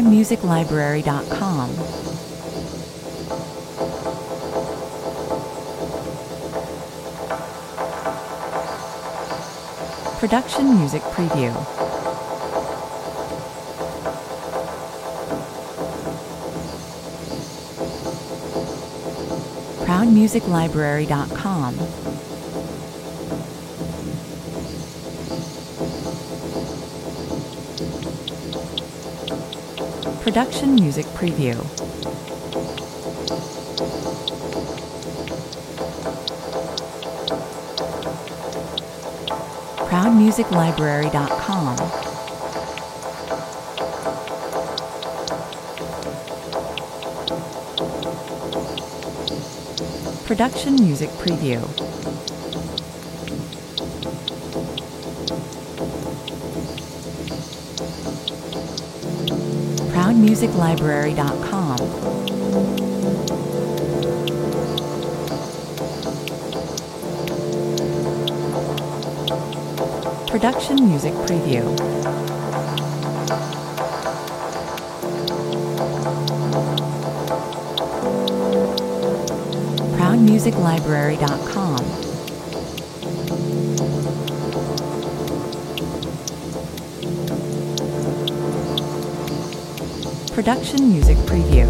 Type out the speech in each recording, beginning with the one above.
ProudMusicLibrary.com. Production Music Preview. ProudMusicLibrary.com. Production Music Preview. ProudMusicLibrary.com. Production Music Preview. ProudMusicLibrary.com. Production Music Preview. ProudMusicLibrary.com. Production Music Preview.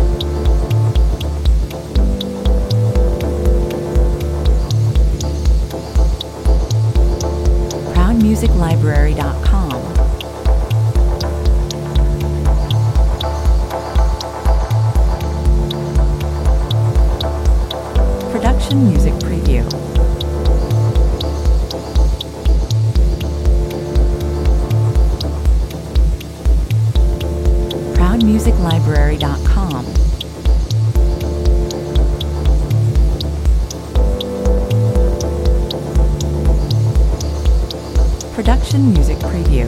ProudMusicLibrary.com. Production Music Preview. ProudMusicLibrary.com. Production Music Preview.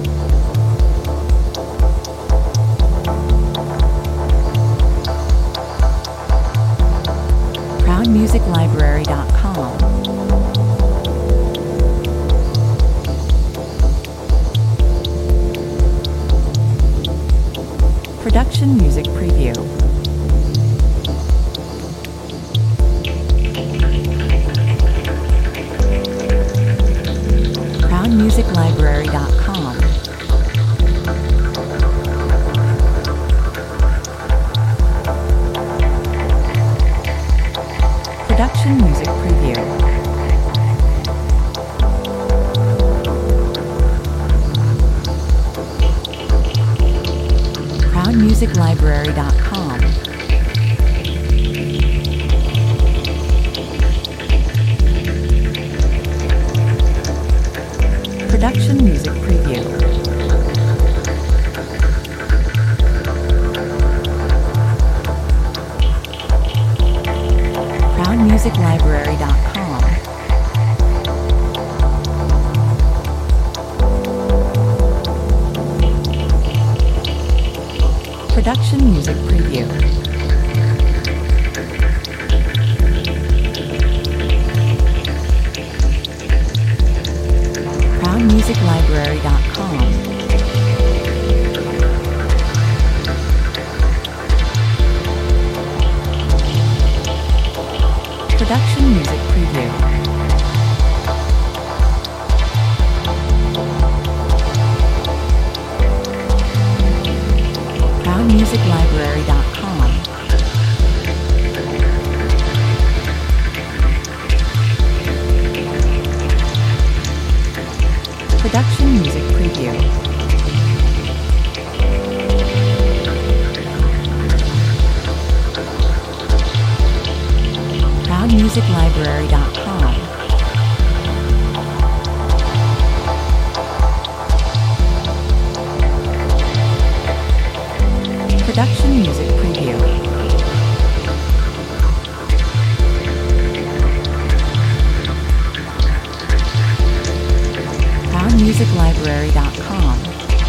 ProudMusicLibrary.com. Production Music Preview. ProudMusicLibrary.com. Production Music Preview. ProudMusicLibrary.com. Production Music Preview. ProudMusicLibrary.com. Production Music Preview. ProudMusicLibrary.com. Production Music Preview. ProudMusicLibrary.com. Production Music Preview. ProudMusicLibrary.com. Production Music Preview. ProudMusicLibrary.com.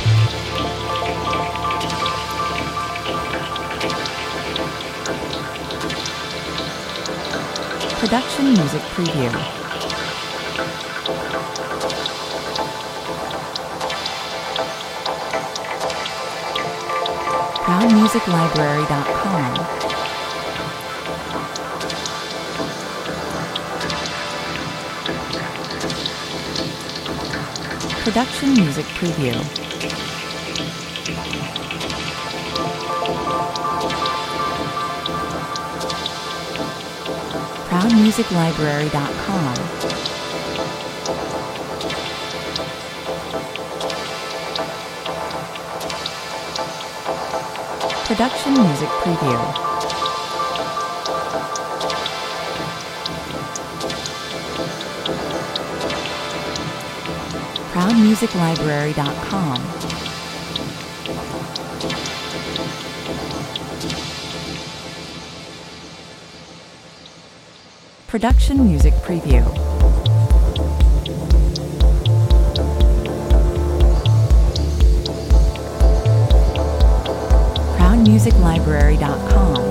Production Music Preview. ProudMusicLibrary.com. Production Music Preview. ProudMusicLibrary.com. Production Music Preview. ProudMusicLibrary.com. Production Music Preview. ProudMusicLibrary.com.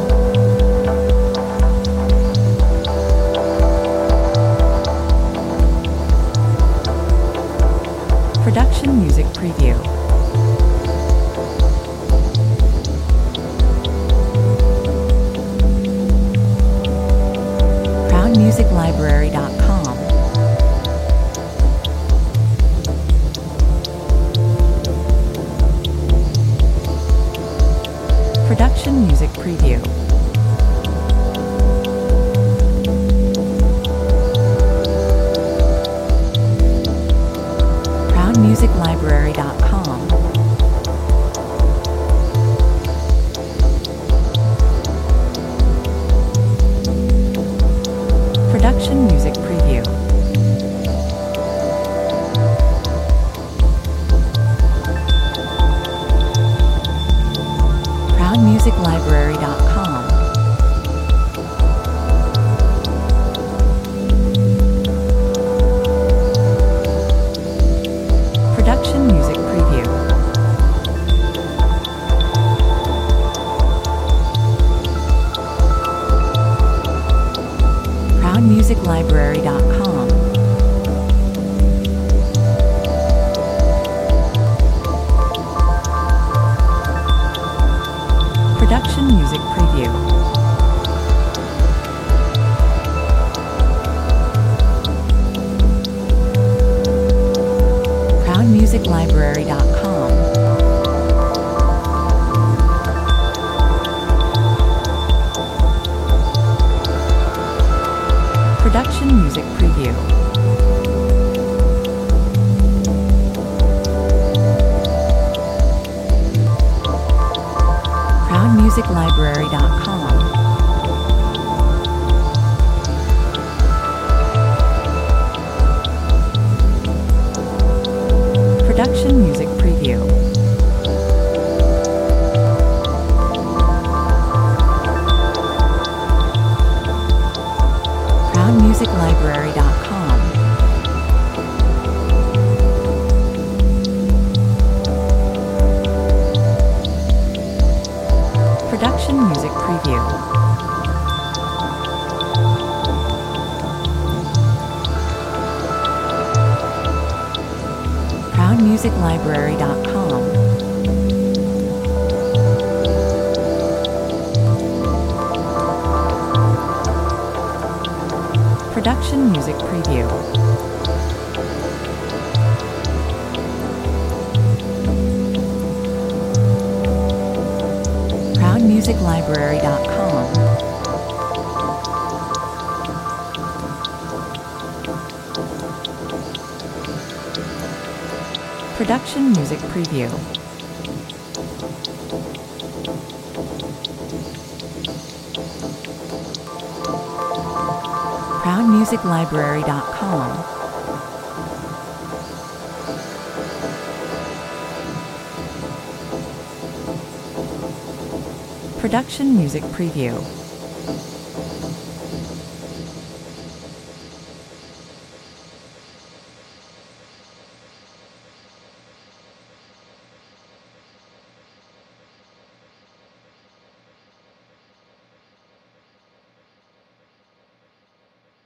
Production Music Preview. ProudMusicLibrary.com. Production Music Preview. ProudMusicLibrary.com. Production Music Preview. ProudMusicLibrary.com. Production Music Preview. ProudMusicLibrary.com. Production Music Preview. ProudMusicLibrary.com. Production Music Preview. ProudMusicLibrary.com. Production Music Preview. ProudMusicLibrary.com. Production Music Preview. ProudMusicLibrary.com. Production Music Preview. ProudMusicLibrary.com. Production Music Preview. ProudMusicLibrary.com. Production Music Preview.